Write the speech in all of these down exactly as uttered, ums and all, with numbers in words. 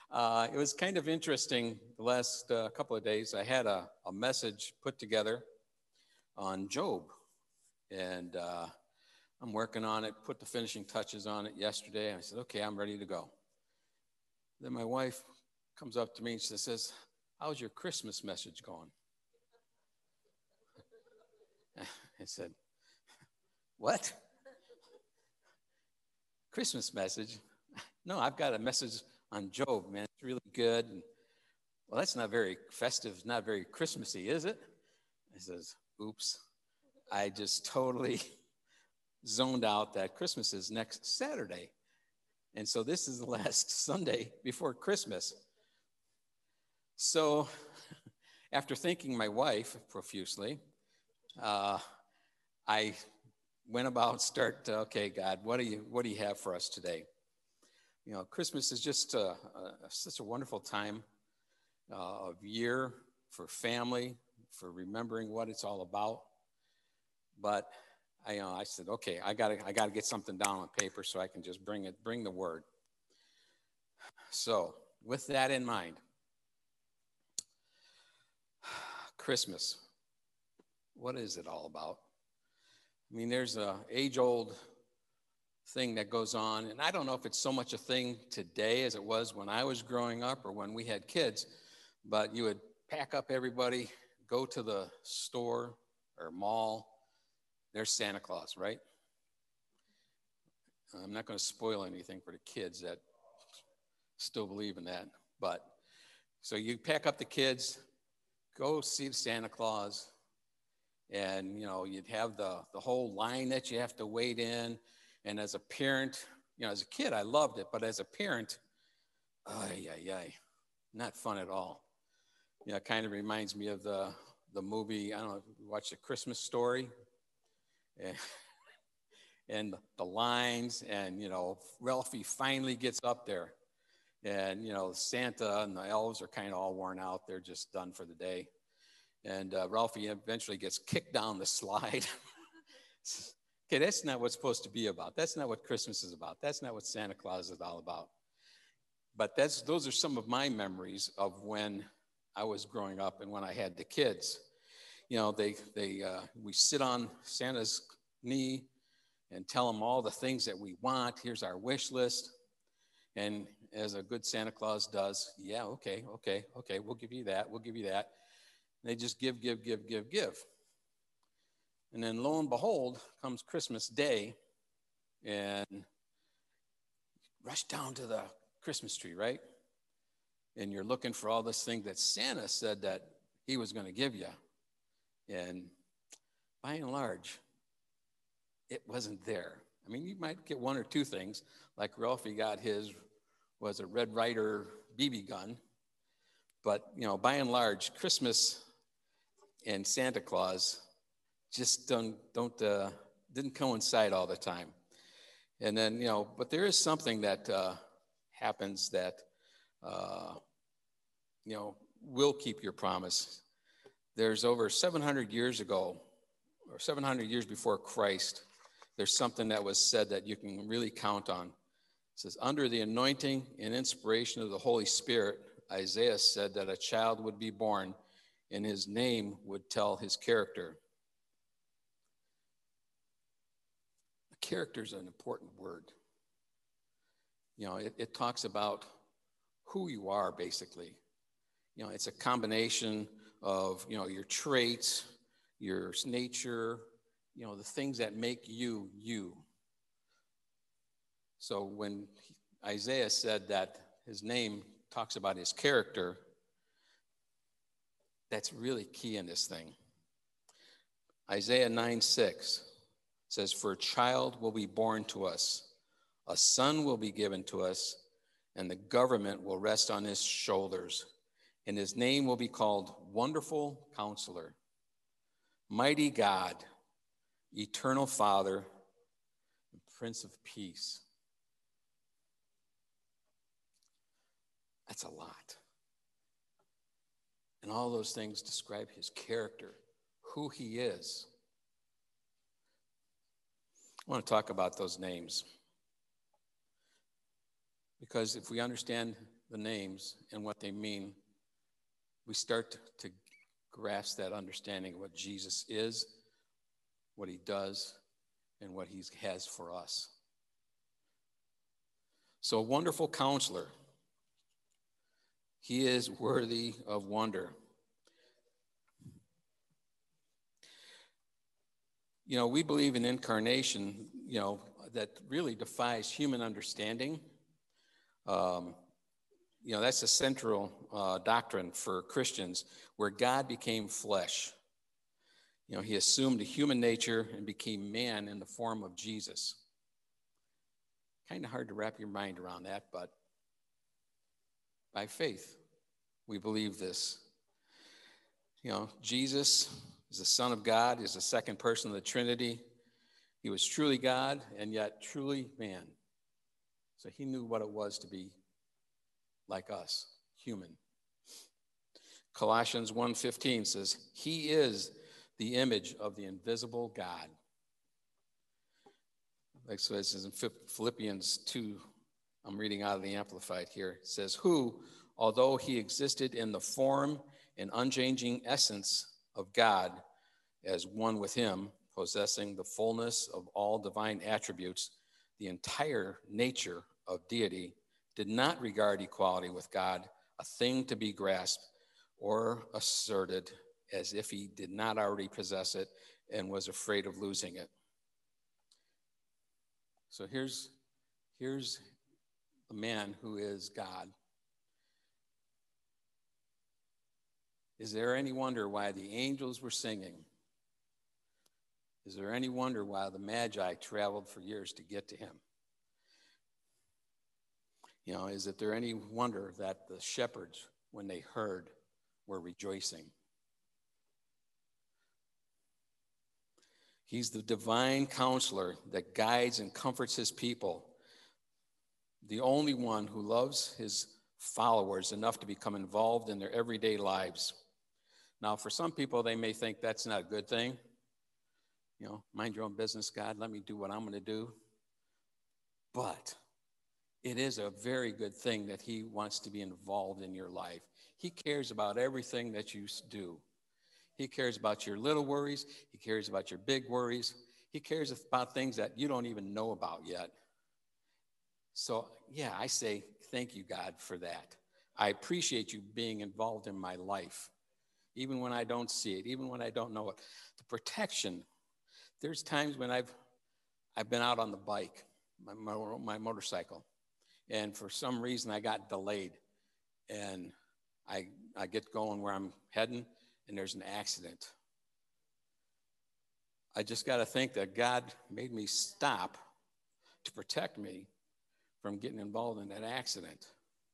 Uh, it was kind of interesting the last uh, couple of days. I had a, a message put together on Job, and uh, I'm working on it, put the finishing touches on it yesterday, and I said, okay, I'm ready to go. Then my wife comes up to me and she says, how's your Christmas message going? I said, what? Christmas message? No, I've got a message on Job, man. It's really good. And, well, that's not very festive, not very Christmassy, is it? I says, oops. I just totally zoned out that Christmas is next Saturday. And so this is the last Sunday before Christmas. So after thanking my wife profusely, uh, I went about start, uh, okay, God, what do you what do you have for us today? You know, Christmas is just uh, uh, such a wonderful time uh, of year for family, for remembering what it's all about. But I, uh, I said, okay, I got to I got to get something down on paper so I can just bring it, bring the word. So with that in mind, Christmas, what is it all about? I mean, there's a age-old thing that goes on, and I don't know if it's so much a thing today as it was when I was growing up or when we had kids, but you would pack up everybody, go to the store or mall. There's Santa Claus, right? I'm not going to spoil anything for the kids that still believe in that, but so you pack up the kids, go see Santa Claus, and you know you'd have the the whole line that you have to wait in. And as a parent, you know, as a kid, I loved it, but as a parent, ay, ay, ay, not fun at all. You know, it kind of reminds me of the the movie. I don't know if you watched A Christmas Story, and, and the lines, and you know, Ralphie finally gets up there. And, you know, Santa and the elves are kind of all worn out. They're just done for the day. And uh, Ralphie eventually gets kicked down the slide. Okay, that's not what's supposed to be about. That's not what Christmas is about. That's not what Santa Claus is all about. But that's those are some of my memories of when I was growing up and when I had the kids. You know, they they uh, we sit on Santa's knee and tell him all the things that we want. Here's our wish list. And as a good Santa Claus does, yeah, okay, okay, okay, we'll give you that, we'll give you that. And they just give, give, give, give, give. And then lo and behold, comes Christmas Day, and rush down to the Christmas tree, right? And you're looking for all this thing that Santa said that he was going to give you. And by and large, it wasn't there. I mean, you might get one or two things, like Ralphie got his, was a Red Ryder B B gun. But, you know, by and large, Christmas and Santa Claus just don't, don't uh, didn't coincide all the time. And then, you know, but there is something that uh, happens that, uh, you know, will keep your promise. There's over seven hundred years ago, or seven hundred years before Christ, there's something that was said that you can really count on. It says, under the anointing and inspiration of the Holy Spirit, Isaiah said that a child would be born and his name would tell his character. Character is an important word. You know, it, it talks about who you are, basically. You know, it's a combination of, you know, your traits, your nature, you know, the things that make you, you. So when Isaiah said that his name talks about his character, that's really key in this thing. Isaiah nine six says, for a child will be born to us, a son will be given to us, and the government will rest on his shoulders, and his name will be called Wonderful Counselor, Mighty God, Eternal Father, and Prince of Peace. That's a lot. And all those things describe his character, who he is. I want to talk about those names. Because if we understand the names and what they mean, we start to grasp that understanding of what Jesus is, what he does, and what he has for us. So, wonderful counselor. He is worthy of wonder. You know, we believe in incarnation, you know, that really defies human understanding. Um, you know, that's a central uh, doctrine for Christians, where God became flesh. You know, he assumed a human nature and became man in the form of Jesus. Kind of hard to wrap your mind around that, but by faith, we believe this. You know, Jesus is the Son of God, is the second person of the Trinity. He was truly God and yet truly man. So he knew what it was to be like us, human. Colossians one fifteen says, he is the image of the invisible God. Like so it says in Philippians two, I'm reading out of the Amplified here. It says, who, although he existed in the form and unchanging essence of God as one with him, possessing the fullness of all divine attributes, the entire nature of deity, did not regard equality with God a thing to be grasped or asserted, as if he did not already possess it and was afraid of losing it. So here's, here's a man who is God. Is there any wonder why the angels were singing? Is there any wonder why the Magi traveled for years to get to him? You know, is it there any wonder that the shepherds, when they heard, were rejoicing? He's the divine counselor that guides and comforts his people, the only one who loves his followers enough to become involved in their everyday lives. Now, for some people, they may think that's not a good thing. You know, mind your own business, God, let me do what I'm going to do. But it is a very good thing that he wants to be involved in your life. He cares about everything that you do. He cares about your little worries. He cares about your big worries. He cares about things that you don't even know about yet. So, yeah, I say thank you, God, for that. I appreciate you being involved in my life, even when I don't see it, even when I don't know it. The protection. There's times when I've I've been out on the bike, my, my, my motorcycle, and for some reason I got delayed, and I I get going where I'm heading, and there's an accident. I just got to think that God made me stop to protect me from getting involved in that accident.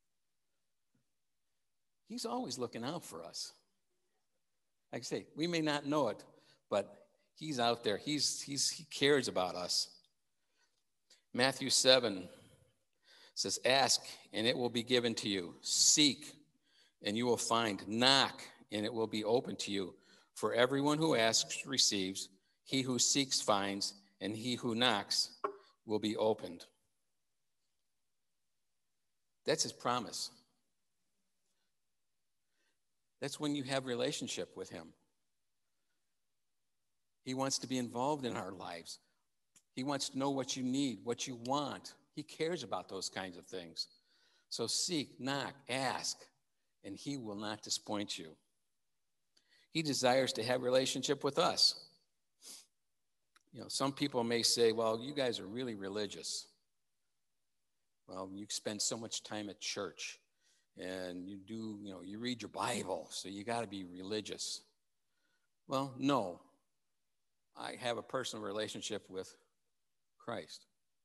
He's always looking out for us. Like I say, we may not know it, but he's out there. He's, he's, he cares about us. Matthew seven says, ask, and it will be given to you. Seek, and you will find. Knock, and it will be open to you. For everyone who asks receives. He who seeks finds, and he who knocks will be opened. That's his promise. That's when you have relationship with him. He wants to be involved in our lives. He wants to know what you need, what you want. He cares about those kinds of things. So seek, knock, ask, and he will not disappoint you. He desires to have a relationship with us. You know, some people may say, well, you guys are really religious. Well, you spend so much time at church, and you do, you know, you read your Bible, so you got to be religious. Well, no. I have a personal relationship with Christ.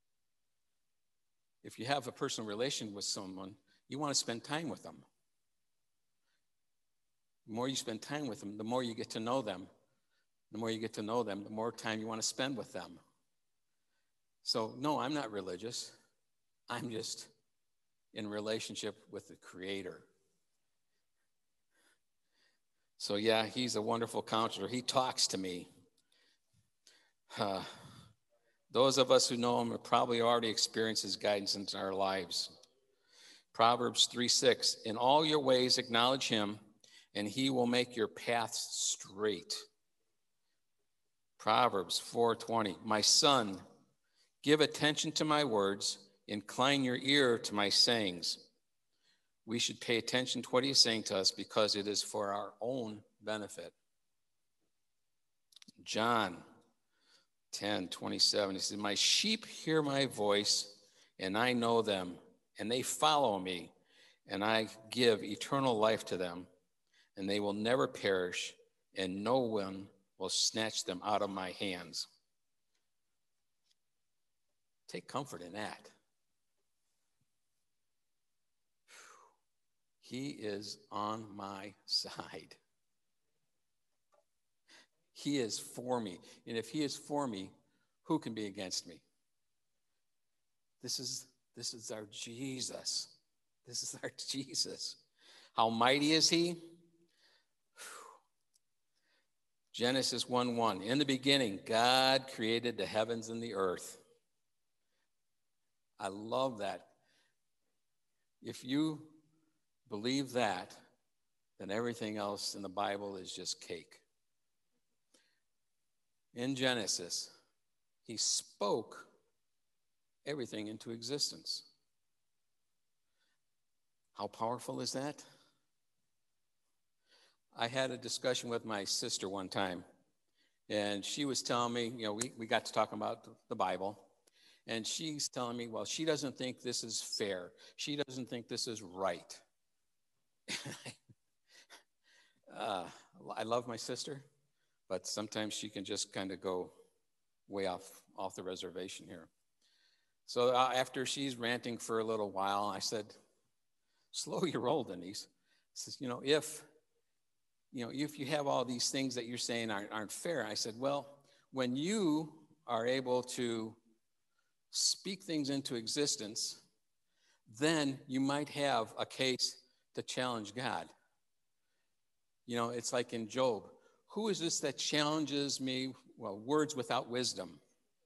If you have a personal relation with someone, you want to spend time with them. The more you spend time with them, the more you get to know them. The more you get to know them, the more time you want to spend with them. So, no, I'm not religious. I'm just in relationship with the Creator. So, yeah, he's a wonderful counselor. He talks to me. Uh, those of us who know him have probably already experienced his guidance into our lives. Proverbs three six, in all your ways acknowledge him, and he will make your paths straight. Proverbs four twenty, my son, give attention to my words, incline your ear to my sayings. We should pay attention to what he's saying to us because it is for our own benefit. John ten twenty-seven, he says, my sheep hear my voice, and I know them, and they follow me, and I give eternal life to them, and they will never perish, and no one will snatch them out of my hands. Take comfort in that. He is on my side. He is for me. And if he is for me, who can be against me? This is, this is our Jesus. This is our Jesus. How mighty is he? Genesis one one, in the beginning, God created the heavens and the earth. I love that. If you believe that, then everything else in the Bible is just cake. In Genesis, he spoke everything into existence. How powerful is that? I had a discussion with my sister one time, and she was telling me, you know, we, we got to talking about the Bible, and she's telling me, well, she doesn't think this is fair. She doesn't think this is right. uh, I love my sister, but sometimes she can just kind of go way off, off the reservation here. So uh, after she's ranting for a little while, I said, slow your roll, Denise. I says, you know, if, you know, if you have all these things that you're saying aren't, aren't fair, I said, well, when you are able to speak things into existence, then you might have a case to challenge God. You know, it's like in Job. Who is this that challenges me? Well, words without wisdom.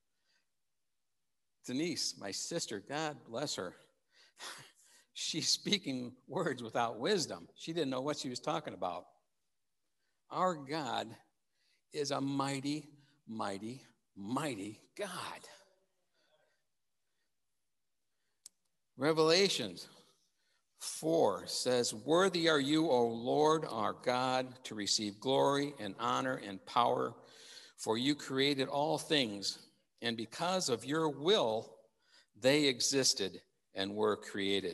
Denise, my sister, God bless her. She's speaking words without wisdom. She didn't know what she was talking about. Our God is a mighty, mighty, mighty God. Revelations four says, worthy are you, O Lord, our God, to receive glory and honor and power, for you created all things, and because of your will, they existed and were created.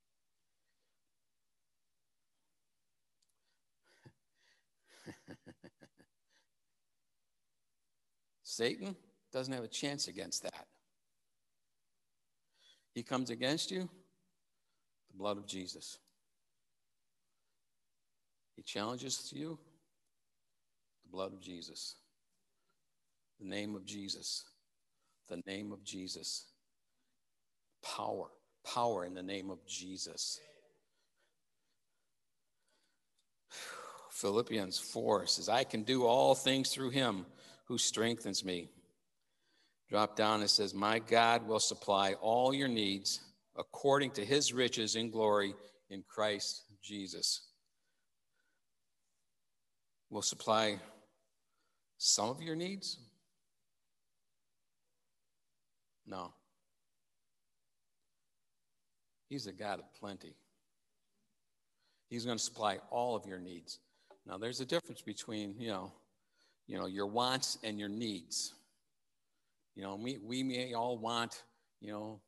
Satan doesn't have a chance against that. He comes against you, the blood of Jesus. He challenges you, the blood of Jesus. The name of Jesus. The name of Jesus. Power. Power in the name of Jesus. Philippians four says, I can do all things through him who strengthens me. Drop down, it says, my God will supply all your needs according to his riches in glory in Christ Jesus. Will supply some of your needs? No. He's a God of plenty. He's going to supply all of your needs. Now, there's a difference between, you know, you know, your wants and your needs. You know, we, we may all want, you know,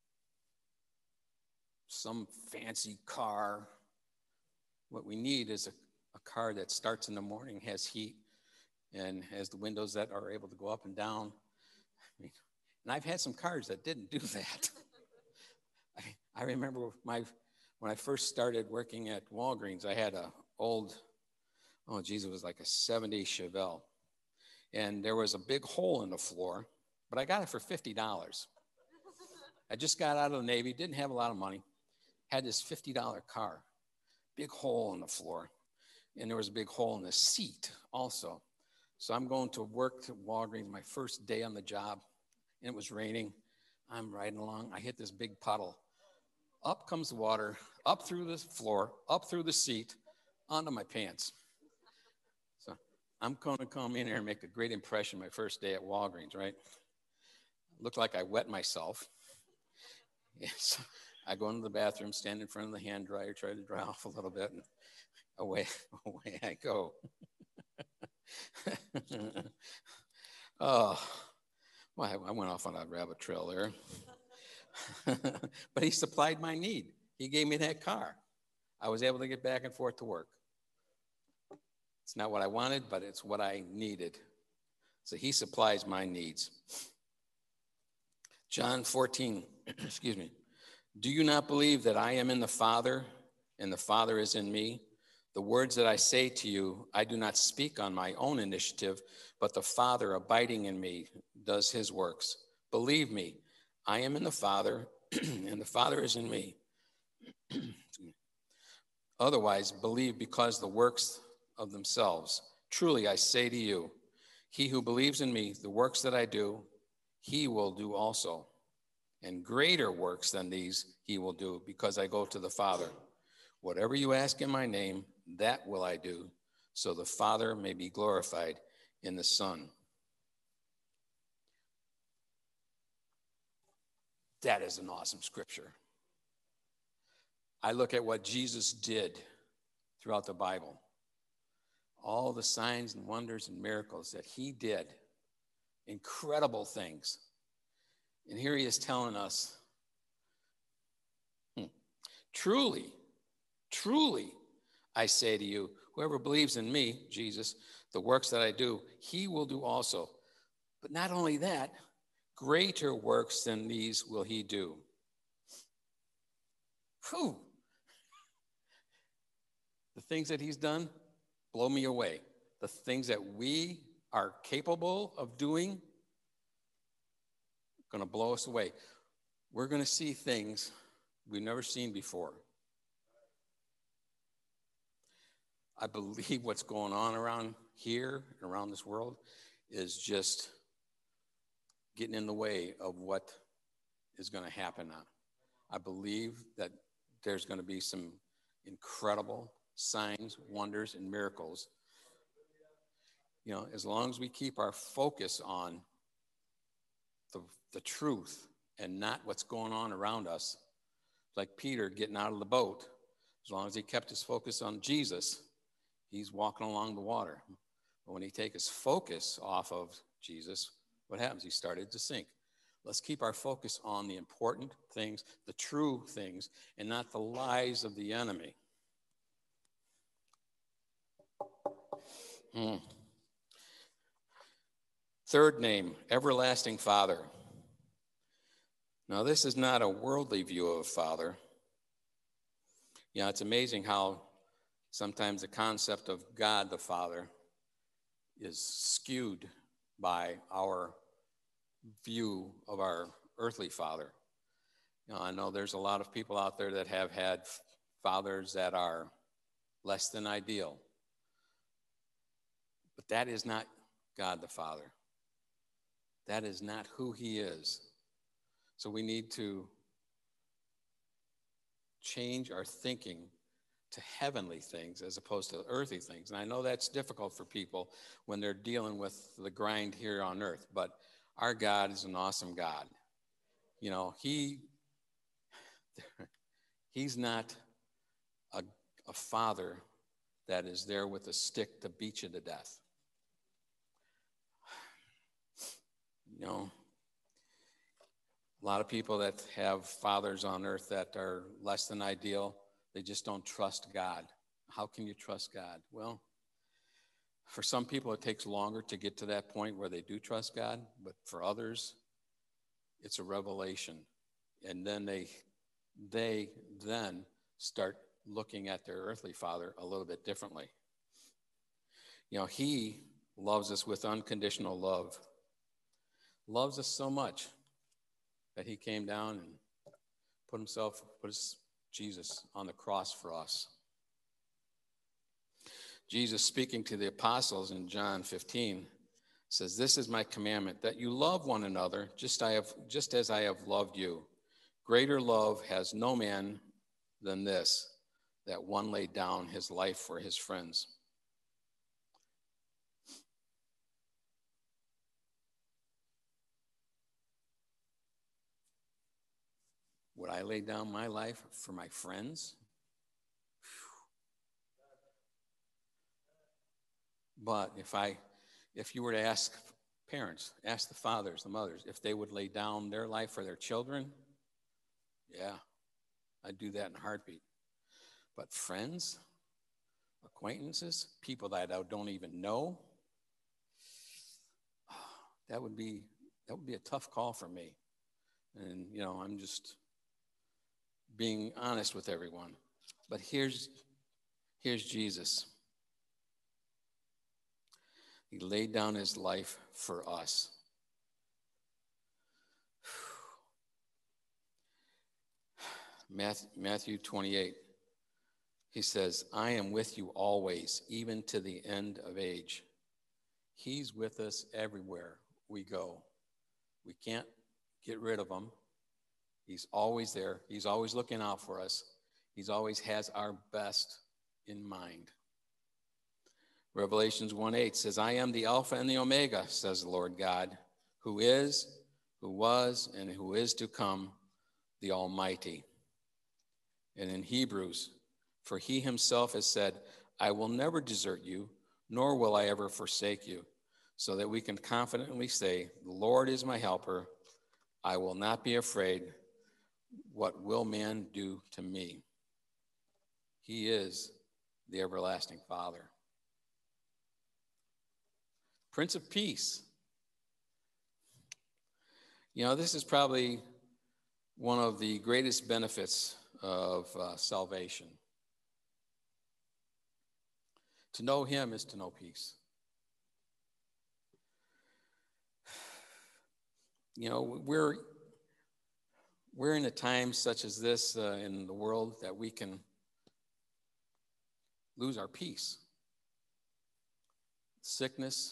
some fancy car. What we need is a, a car that starts in the morning, has heat, and has the windows that are able to go up and down. I mean, and I've had some cars that didn't do that. I, I remember my when I first started working at Walgreens, I had a old, oh geez, it was like a seventy Chevelle. And there was a big hole in the floor, but I got it for fifty dollars. I just got out of the Navy, didn't have a lot of money, had this fifty dollar car, big hole in the floor. And there was a big hole in the seat also. So I'm going to work to Walgreens, my first day on the job, and it was raining. I'm riding along, I hit this big puddle. Up comes the water, up through the floor, up through the seat, onto my pants. So I'm going to come in here and make a great impression my first day at Walgreens, right? Looked like I wet myself. Yes. I go into the bathroom, stand in front of the hand dryer, try to dry off a little bit, and away, away I go. Oh, well, I went off on a rabbit trail there. But he supplied my need. He gave me that car. I was able to get back and forth to work. It's not what I wanted, but it's what I needed. So he supplies my needs. John fourteen, excuse me. Do you not believe that I am in the Father and the Father is in me? The words that I say to you, I do not speak on my own initiative, but the Father abiding in me does his works. Believe me, I am in the Father and the Father is in me. Otherwise, believe because the works of themselves. Truly, I say to you, he who believes in me, the works that I do, he will do also. And greater works than these he will do, because I go to the Father. Whatever you ask in my name, that will I do, so the Father may be glorified in the Son. That is an awesome scripture. I look at what Jesus did throughout the Bible. All the signs and wonders and miracles that he did. Incredible things. And here he is telling us, hmm, truly, truly, I say to you, whoever believes in me, Jesus, the works that I do, he will do also. But not only that, greater works than these will he do. Whew. The things that he's done blow me away. The things that we are capable of doing, going to blow us away. We're going to see things we've never seen before. I believe what's going on around here and around this world is just getting in the way of what is going to happen now. I believe that there's going to be some incredible signs, wonders, and miracles. You know, as long as we keep our focus on the, the truth and not what's going on around us, like Peter getting out of the boat, as long as he kept his focus on Jesus, he's walking along the water. But when he takes his focus off of Jesus, what happens? He started to sink. Let's keep our focus on the important things, the true things, and not the lies of the enemy. Hmm. Third name, Everlasting Father. Now, this is not a worldly view of Father. You know, it's amazing how sometimes the concept of God the Father is skewed by our view of our earthly father. You know, I know there's a lot of people out there that have had fathers that are less than ideal. But that is not God the Father. That is not who he is. So we need to change our thinking to heavenly things as opposed to earthly things. And I know that's difficult for people when they're dealing with the grind here on earth, but our God is an awesome God. You know, he he's not a, a father that is there with a stick to beat you to death. You know, a lot of people that have fathers on earth that are less than ideal, they just don't trust God. How can you trust God? Well, for some people, it takes longer to get to that point where they do trust God, but for others, it's a revelation. And then they, they then start looking at their earthly father a little bit differently. You know, he loves us with unconditional love. Loves us so much that he came down and put himself, put his Jesus on the cross for us. Jesus, speaking to the apostles in John fifteen, says, "This is my commandment, that you love one another, just I have, just as I have loved you. Greater love has no man than this, that one laid down his life for his friends. Would I lay down my life for my friends? But if I, if you were to ask parents, ask the fathers, the mothers, if they would lay down their life for their children, yeah, I'd do that in a heartbeat. But friends, acquaintances, people that I don't even know, that would be that would be a tough call for me. And you know, I'm just being honest with everyone. But here's here's Jesus. He laid down his life for us. Matthew twenty-eight, he says, I am with you always, even to the end of age. He's with us everywhere we go. We can't get rid of him. He's always there. He's always looking out for us. He's always has our best in mind. Revelations one eight says, I am the Alpha and the Omega, says the Lord God, who is, who was, and who is to come, the Almighty. And in Hebrews, for he himself has said, I will never desert you, nor will I ever forsake you, so that we can confidently say, the Lord is my helper. I will not be afraid. What will man do to me? He is the everlasting Father. Prince of Peace. You know, this is probably one of the greatest benefits of uh, salvation. To know him is to know peace. You know, we're we're in a time such as this uh, in the world that we can lose our peace. Sickness,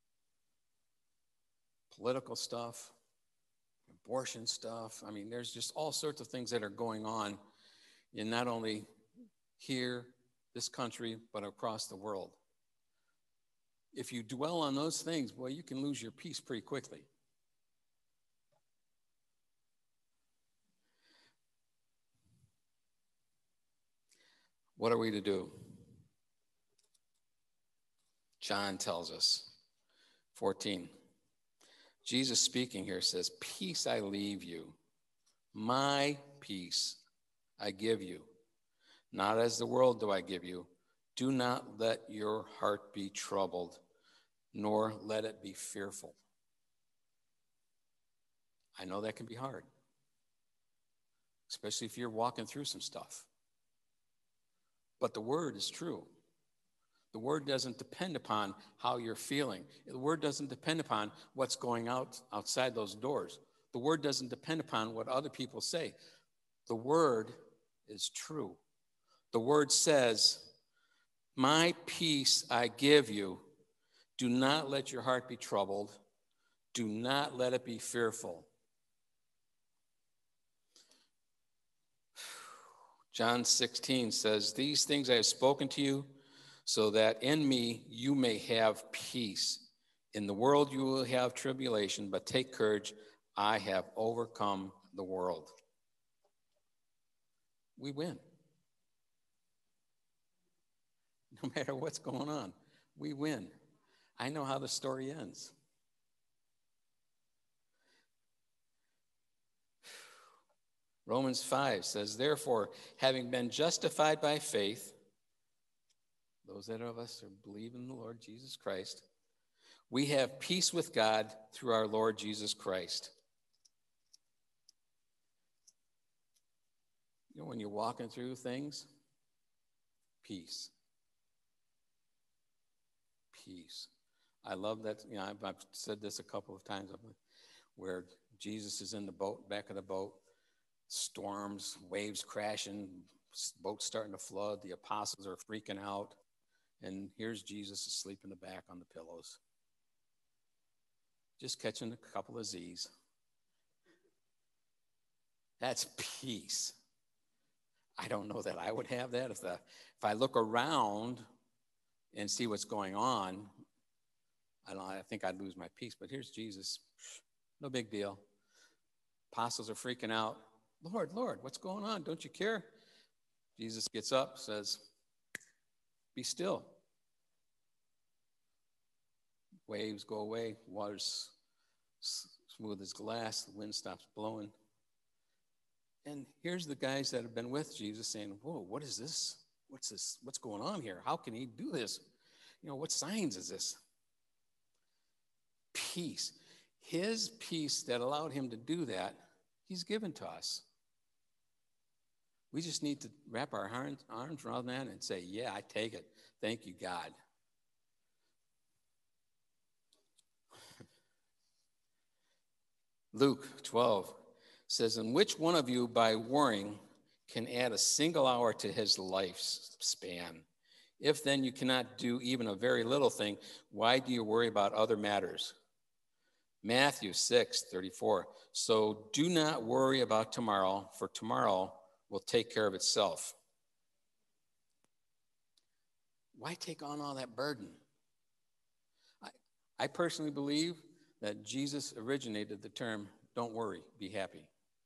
political stuff, abortion stuff. I mean, there's just all sorts of things that are going on in not only here, this country, but across the world. If you dwell on those things, well, you can lose your peace pretty quickly. What are we to do? John tells us, fourteen. Jesus speaking here says, peace I leave you, my peace I give you. Not as the world do I give you. Do not let your heart be troubled, nor let it be fearful. I know that can be hard, especially if you're walking through some stuff. But the word is true. The word doesn't depend upon how you're feeling. The word doesn't depend upon what's going out outside those doors. The word doesn't depend upon what other people say. The word is true. The word says, my peace I give you. Do not let your heart be troubled. Do not let it be fearful. John sixteen says, these things I have spoken to you, so that in me you may have peace. In the world you will have tribulation, but take courage, I have overcome the world. We win. No matter what's going on, we win. I know how the story ends. Romans five says, therefore, having been justified by faith, those that of us who believe in the Lord Jesus Christ, we have peace with God through our Lord Jesus Christ. You know, when you're walking through things, peace. Peace. I love that. You know, I've, I've said this a couple of times where Jesus is in the boat, back of the boat, storms, waves crashing, boats starting to flood. The apostles are freaking out. And here's Jesus asleep in the back on the pillows, just catching a couple of Z's. That's peace. I don't know that I would have that. If, the, if I look around and see what's going on, I don't. I think I'd lose my peace. But here's Jesus. No big deal. Apostles are freaking out. Lord, Lord, what's going on? Don't you care? Jesus gets up, says, be still. Waves go away. Water's smooth as glass. The wind stops blowing. And here's the guys that have been with Jesus saying, whoa, what is this? What's this? What's going on here? How can he do this? You know, what signs is this? Peace. His peace that allowed him to do that, he's given to us. We just need to wrap our arms around that and say, yeah, I take it. Thank you, God. Luke twelve says, and which one of you by worrying can add a single hour to his lifespan? If then you cannot do even a very little thing, why do you worry about other matters? Matthew six thirty-four, so do not worry about tomorrow, for tomorrow will take care of itself. Why take on all that burden? I, I personally believe that Jesus originated the term, don't worry, be happy.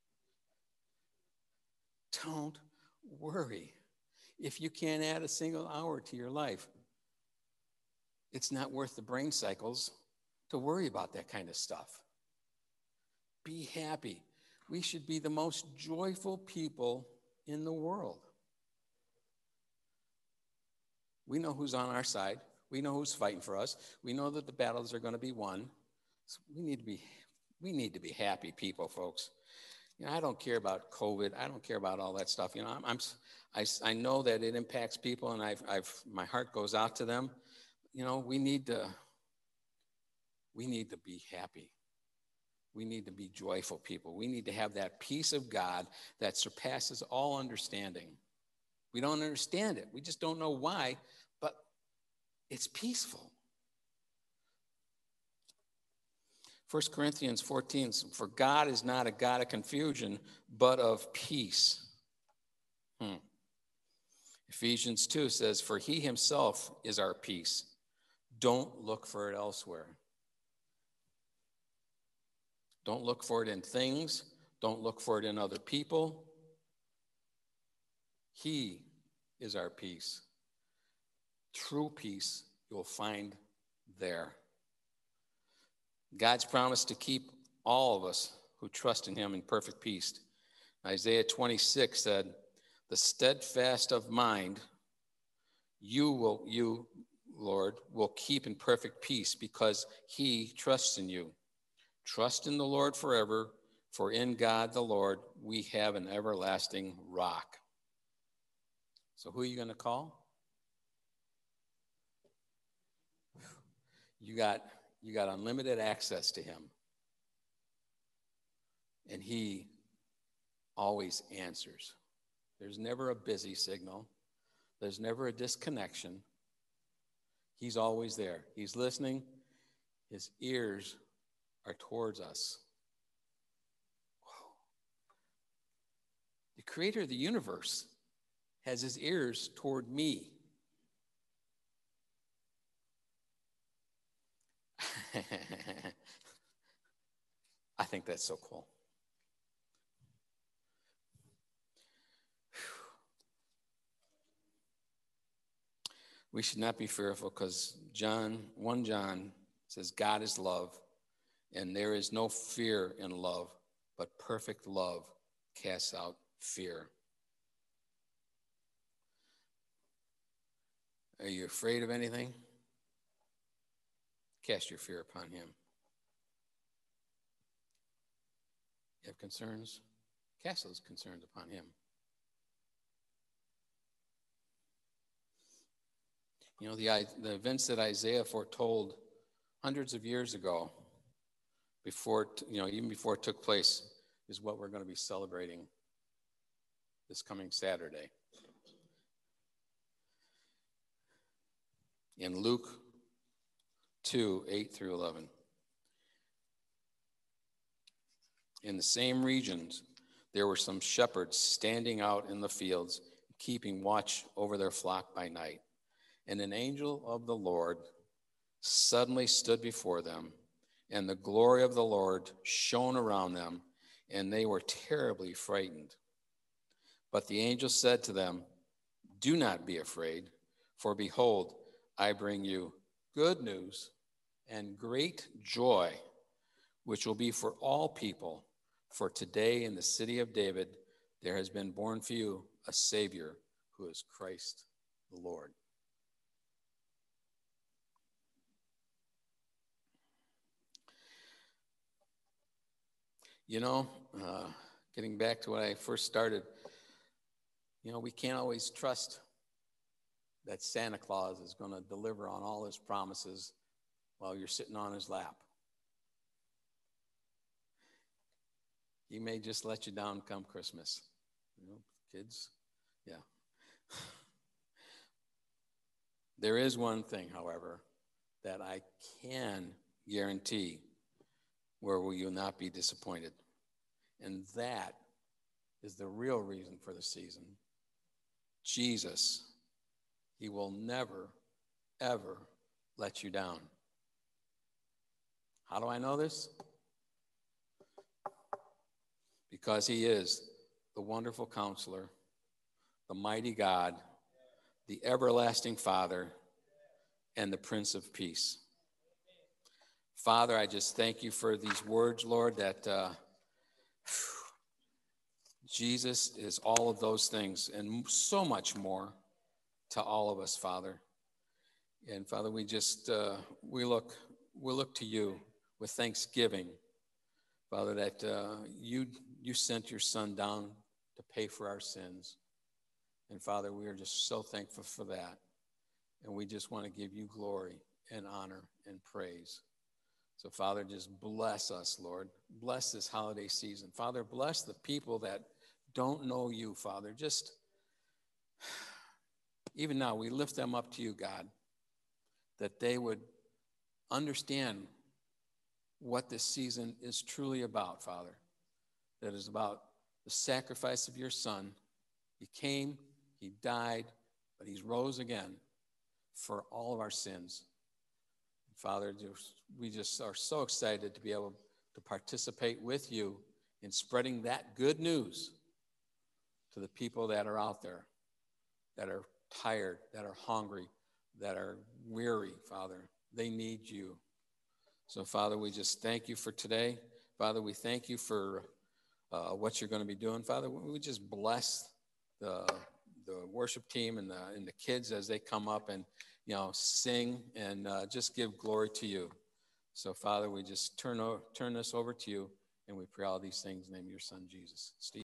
Don't worry. If you can't add a single hour to your life, it's not worth the brain cycles to worry about that kind of stuff. Be happy. We should be the most joyful people in the world. We know who's on our side. We know who's fighting for us. We know that the battles are going to be won. So we need to be, we need to be happy people, folks. You know, I don't care about COVID. I don't care about all that stuff. You know, I'm, I'm I, I know that it impacts people, and I've, I've, my heart goes out to them. You know, we need to, we need to be happy. We need to be joyful people. We need to have that peace of God that surpasses all understanding. We don't understand it. We just don't know why, but it's peaceful. First Corinthians fourteen, for God is not a God of confusion, but of peace. Hmm. Ephesians two says, for he himself is our peace. Don't look for it elsewhere. Don't look for it in things. Don't look for it in other people. He is our peace. True peace you'll find there. God's promise to keep all of us who trust in him in perfect peace. Isaiah twenty-six said, the steadfast of mind, you will, you, Lord, will keep in perfect peace because he trusts in you. Trust in the Lord forever, for in God the Lord we have an everlasting rock. So who are you going to call? You got, you got unlimited access to him. And he always answers. There's never a busy signal. There's never a disconnection. He's always there. He's listening. His ears are towards us. Whoa. The creator of the universe has his ears toward me. I think that's so cool. We should not be fearful because John, First John says God is love, and there is no fear in love, but perfect love casts out fear. Are you afraid of anything? Cast your fear upon him. You have concerns? Cast those concerns upon him. You know, the, the events that Isaiah foretold hundreds of years ago, before, you know, even before it took place, is what we're going to be celebrating this coming Saturday. In Luke two, eight through eleven. In the same regions, there were some shepherds standing out in the fields, keeping watch over their flock by night. And an angel of the Lord suddenly stood before them, and the glory of the Lord shone around them, and they were terribly frightened. But the angel said to them, "Do not be afraid, for behold, I bring you good news and great joy, which will be for all people. For today in the city of David there has been born for you a Savior, who is Christ the Lord." You know, uh, getting back to when I first started, you know, we can't always trust that Santa Claus is going to deliver on all his promises while you're sitting on his lap. He may just let you down come Christmas. You know, kids, yeah. There is one thing, however, that I can guarantee where will you not be disappointed. And that is the real reason for the season. Jesus, he will never, ever let you down. How do I know this? Because he is the wonderful counselor, the mighty God, the everlasting Father, and the Prince of Peace. Father, I just thank you for these words, Lord, that uh, Jesus is all of those things and so much more to all of us, Father. And Father, we just, uh, we look, we look to you with thanksgiving, Father, that uh, you, you sent your son down to pay for our sins. And Father, we are just so thankful for that. And we just want to give you glory and honor and praise. So Father, just bless us, Lord. Bless this holiday season. Father, bless the people that don't know you, Father. Just, even now, we lift them up to you, God, that they would understand what this season is truly about, Father. That is about the sacrifice of your son. He came, he died, but he rose again for all of our sins. Father, we just are so excited to be able to participate with you in spreading that good news to the people that are out there, that are tired, that are hungry, that are weary, Father. They need you. So, Father, we just thank you for today. Father, we thank you for uh, what you're going to be doing. Father, we just bless the the worship team and the, and the kids as they come up and, you know, sing and uh, just give glory to you. So, Father, we just turn, o- turn this over to you, and we pray all these things in the name of your son, Jesus. Steve.